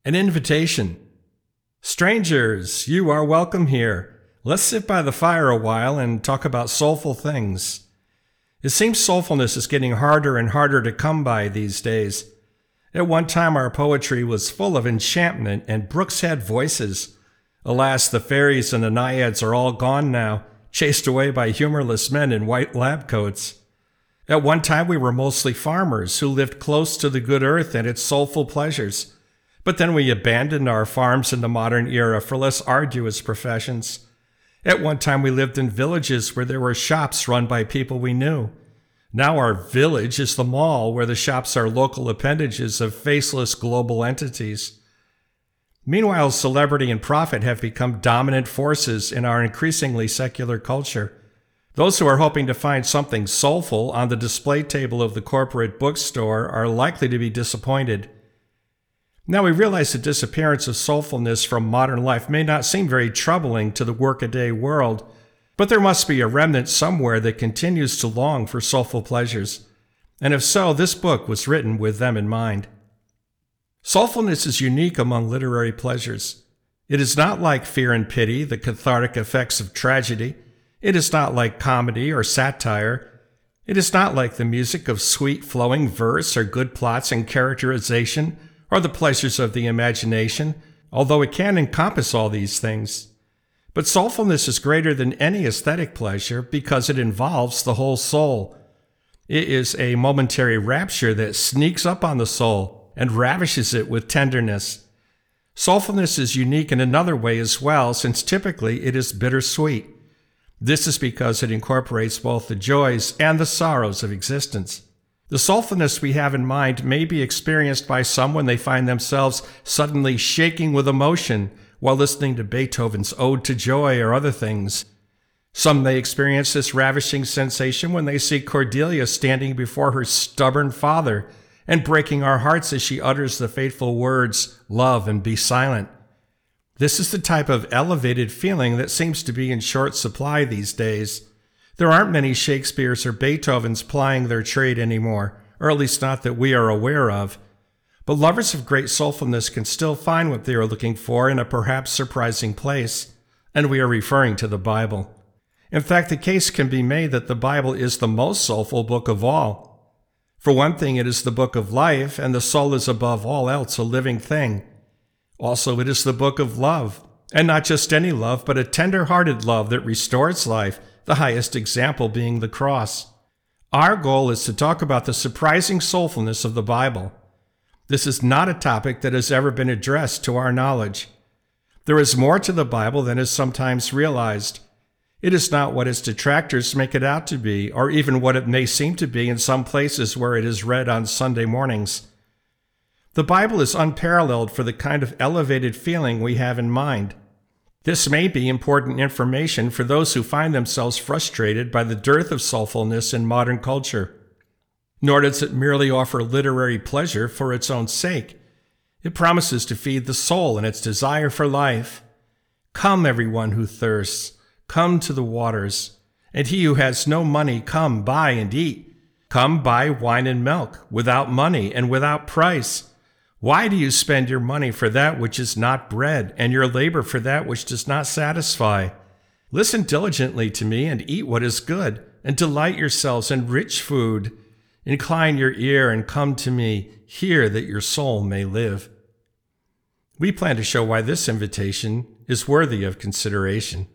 An invitation. Strangers, you are welcome here. Let's sit by the fire a while and talk about soulful things. It seems soulfulness is getting harder and harder to come by these days. At one time, our poetry was full of enchantment and brooks had voices. Alas, the fairies and the naiads are all gone now, chased away by humorless men in white lab coats. At one time, we were mostly farmers who lived close to the good earth and its soulful pleasures. But then we abandoned our farms in the modern era for less arduous professions. At one time, we lived in villages where there were shops run by people we knew. Now our village is the mall where the shops are local appendages of faceless global entities. Meanwhile, celebrity and profit have become dominant forces in our increasingly secular culture. Those who are hoping to find something soulful on the display table of the corporate bookstore are likely to be disappointed. Now we realize the disappearance of soulfulness from modern life may not seem very troubling to the workaday world, but there must be a remnant somewhere that continues to long for soulful pleasures. And if so, this book was written with them in mind. Soulfulness is unique among literary pleasures. It is not like fear and pity, the cathartic effects of tragedy. It is not like comedy or satire. It is not like the music of sweet flowing verse or good plots and characterization, or the pleasures of the imagination, although it can encompass all these things. But soulfulness is greater than any aesthetic pleasure because it involves the whole soul. It is a momentary rapture that sneaks up on the soul and ravishes it with tenderness. Soulfulness is unique in another way as well, since typically it is bittersweet. This is because it incorporates both the joys and the sorrows of existence. The soulfulness we have in mind may be experienced by some when they find themselves suddenly shaking with emotion while listening to Beethoven's Ode to Joy or other things. Some may experience this ravishing sensation when they see Cordelia standing before her stubborn father and breaking our hearts as she utters the fateful words, "Love and be silent." This is the type of elevated feeling that seems to be in short supply these days. There aren't many Shakespeares or Beethovens plying their trade anymore, or at least not that we are aware of. But lovers of great soulfulness can still find what they are looking for in a perhaps surprising place, and we are referring to the Bible. In fact, the case can be made that the Bible is the most soulful book of all. For one thing, it is the book of life, and the soul is above all else a living thing. Also, it is the book of love, and not just any love, but a tender-hearted love that restores life, the highest example being the cross. Our goal is to talk about the surprising soulfulness of the Bible. This is not a topic that has ever been addressed to our knowledge. There is more to the Bible than is sometimes realized. It is not what its detractors make it out to be, or even what it may seem to be in some places where it is read on Sunday mornings. The Bible is unparalleled for the kind of elevated feeling we have in mind. This may be important information for those who find themselves frustrated by the dearth of soulfulness in modern culture. Nor does it merely offer literary pleasure for its own sake. It promises to feed the soul in its desire for life. Come, everyone who thirsts, come to the waters. And he who has no money, come, buy and eat. Come, buy wine and milk, without money and without price. Why do you spend your money for that which is not bread, and your labor for that which does not satisfy? Listen diligently to me, and eat what is good, and delight yourselves in rich food. Incline your ear and come to me. Hear that your soul may live. We plan to show why this invitation is worthy of consideration.